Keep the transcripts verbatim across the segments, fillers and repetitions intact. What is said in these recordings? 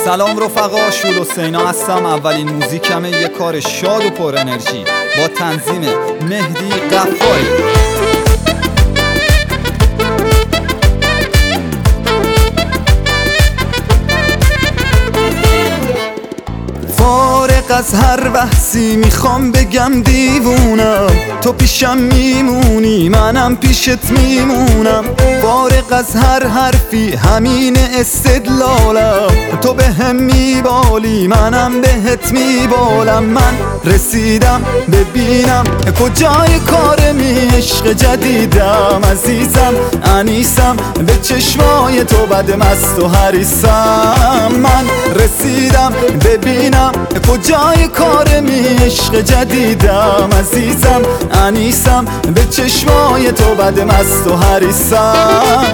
سلام رفقا، شول حسینا هستم. اولین موزیکمه، یه کار شاد و پر انرژی با تنظیم مهدی قفاری. فارغ از هر بحثی میخوام بگم دیوونم، تو پیشم میمونی منم پیشت میمونم. فارغ از هر حرفی همین استدلالم، تو به هم میبالی منم بهت میبالم. من رسیدم ببینم کجای کارمی، عشق جدیدم عزیزم انیسم، به چشمای تو بد مست و حریصم. من رسیدم ببینم کجای کارمی، عشق جدیدم عزیزم انیسم، به چشمای تو بد مست و حریصم.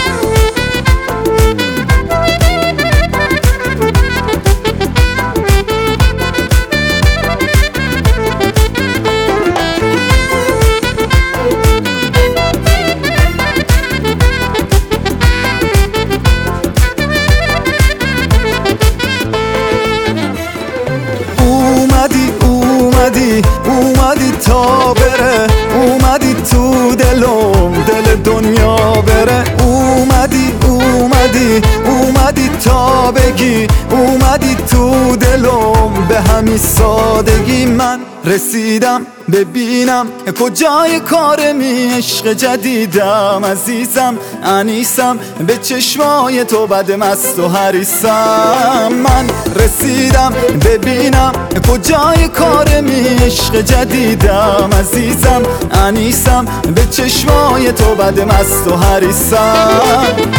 اومدی اومدی اومدی تا بره، اومدی تو دلم دل دنیا بره. اومدی اومدی اومدی تا بگی، اومدی تو دلم به همین سادگی. من رسیدم ببینم کجای کارمی، عشق جدیدم عزیزم انیسم، به چشمای تو بد مست و حریصم. من رسیدم ببینم کجای کارمی، عشق جدیدم عزیزم انیسم، به چشمای تو بد مست و حریصم.